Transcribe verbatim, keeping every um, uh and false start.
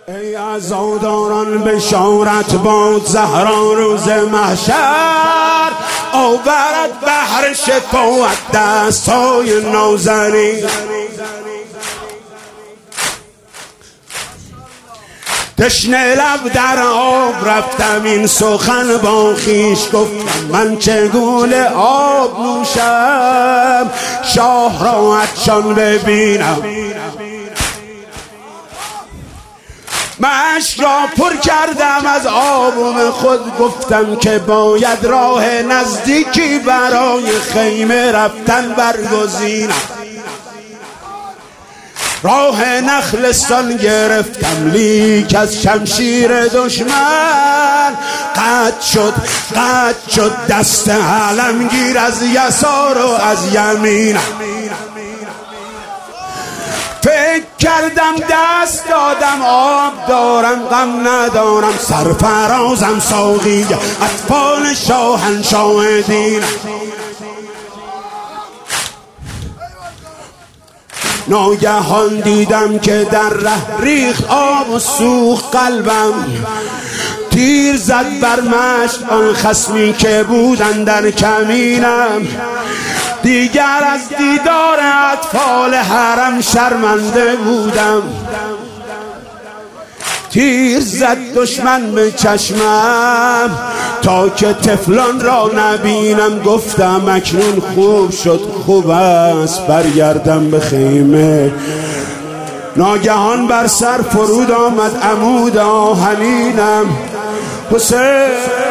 ای عزاداران بشارت باد زهرا روز محشر، آورد بحر شفاعت دستای نازنین. تشنه لب در آب رفتم این سخن با خویش گفتم، من چگونه آب نوشم شاه را عطشان ببینم. مشک را پر کردم از آبم خود، گفتم که باید راه نزدیکی برای خیمه رفتن برگزینم. راه نخلستان گرفتم لیک از شمشیر دشمن قطع شد قطع شد دست علمگیر از یسار و از یمینم. فکر کردم دست دادم آب دارم غم ندارم، سرفرازم ساقی اطفال شاهنشاه دینم. ناگهان دیدم که در ره ریخت آب و سوخت قلبم، تیر زد بر مشت آن خصمی که بودن در کمینم. دیگر از دیدار اطفال حرم شرمنده بودم، تیر زد دشمن به چشمم تا که طفلان را نبینم. گفتم اکنون خوب شد خوب است برگردم به خیمه. ناگهان بر سر فرود آمد عمود آهنینم. حسین